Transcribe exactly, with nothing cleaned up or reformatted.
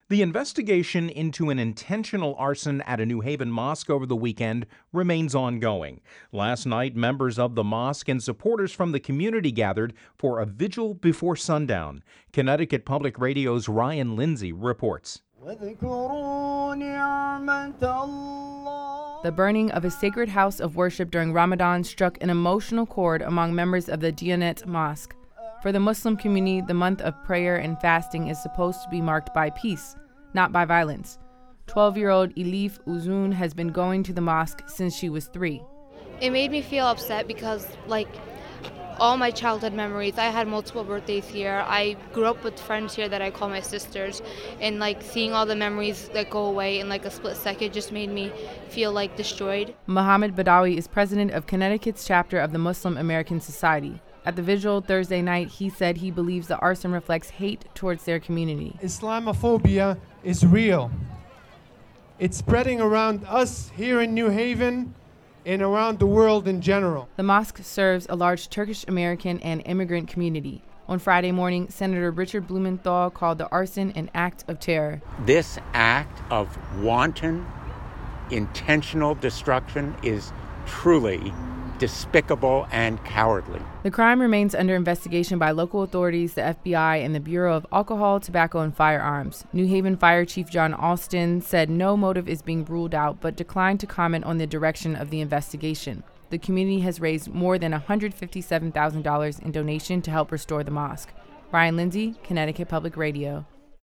The investigation into an intentional arson at a New Haven mosque over the weekend remains ongoing. Last night, members of the mosque and supporters from the community gathered for a vigil before sundown. Connecticut Public Radio's Ryan Lindsay reports. The burning of a sacred house of worship during Ramadan struck an emotional chord among members of the Diyanet Mosque. For the Muslim community, the month of prayer and fasting is supposed to be marked by peace, not by violence. twelve-year-old Elif Uzun has been going to the mosque since she was three. It made me feel upset because, like, all my childhood memories, I had multiple birthdays here. I grew up with friends here that I call my sisters, and like seeing all the memories that go away in like a split second just made me feel like destroyed. Mohammed Badawi is president of Connecticut's chapter of the Muslim American Society. At the vigil Thursday night, he said he believes the arson reflects hate towards their community. Islamophobia is real. It's spreading around us here in New Haven and around the world in general. The mosque serves a large Turkish American and immigrant community. On Friday morning, Senator Richard Blumenthal called the arson an act of terror. This act of wanton, intentional destruction is truly despicable and cowardly. The crime remains under investigation by local authorities, the F B I, and the Bureau of Alcohol, Tobacco, and Firearms. New Haven Fire Chief John Alston said no motive is being ruled out, but declined to comment on the direction of the investigation. The community has raised more than one hundred fifty-seven thousand dollars in donation to help restore the mosque. Ryan Lindsay, Connecticut Public Radio.